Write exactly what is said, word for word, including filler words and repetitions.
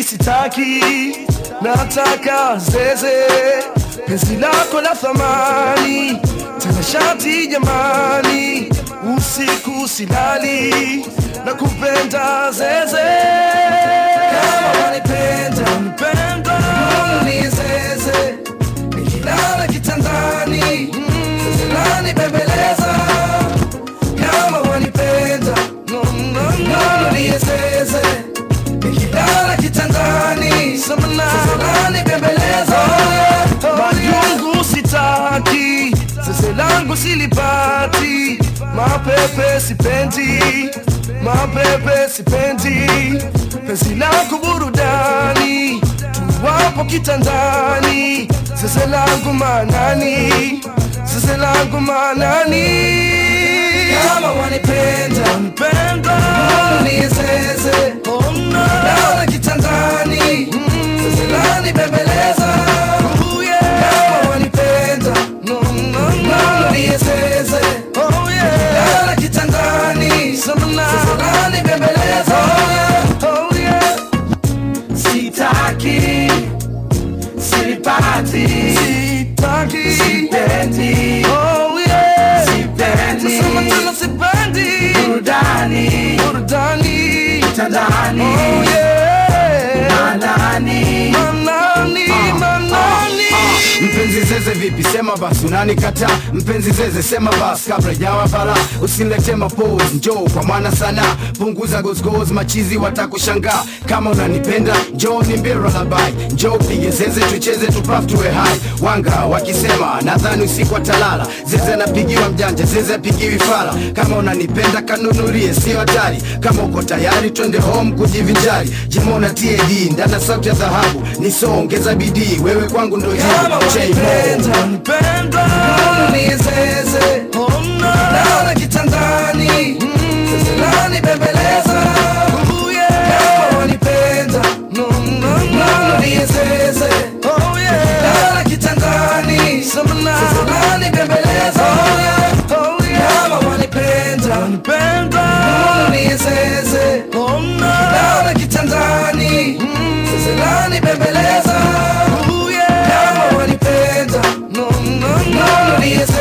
Sitaki, sitaki, nataka zeze, penzi lako la thamani, tena shati jamani, usiku silali, nakupenda zeze. Kama wanipenda, wanipenda, ni zeze, nikilala kitandani, zeze lani bembeleza. Kama wanipenda, no, no, no, ni zeze, nikilala kitandani, zeze lani bembeleza. Majungu sitaki, zeze langu silipati, mapepe sipendi, mapepe sipendi, penzi lako burudani, tuwapo kitandani, zeze langu manani, zeze langu manani. Kama wanipenda, wanipenda, ni zeze, oh no, nikilala kitandani, zeze lani bembeleza. Oh yeah, kama wanipenda, no no no, ni zeze, oh yeah, nikilala kitandani, zeze lani bembeleza. Oh yeah, sitaki, silipati, sitaki, sipendi, oh yeah, sipendi, nasema tena sipendi, burudani, burudani, kitandani, oh yeah, manani, manani, manani. Mpenzi zeze vipi, sema basi unanikata. Mpenzi zeze sema basi kabla jawa bala, usinilete mapose, njoo kwa mwana sana, punguza goes goes, machizi watakushangaa. Kama unanipenda njoo nimbie lullaby, njoo pige zeze tucheze tupaf tuwe high. Wanga wakisema nadhani usiku atalala, zeze napigiwa mjanja, zeze apigiwi fala. Kama unanipenda kanunulie sio hatari, kama uko tayari twende home kujivinjari. Jimona T A D ndana sauti ya dhahabu, nisongeza bidii, wewe kwangu ndo hivi. Wanipenda, wanipenda, ni zeze, oh no, nikilala kitandani, zeze lani bembeleza. Oh yeah, kama wanipenda, no no no, ni zeze, oh yeah, nikilala kitandani, zeze lani bembeleza. Oh yeah, kama wanipenda, wanipenda, ni zeze, oh no, nikilala kitandani, zeze lani bembeleza. No, no, no, no,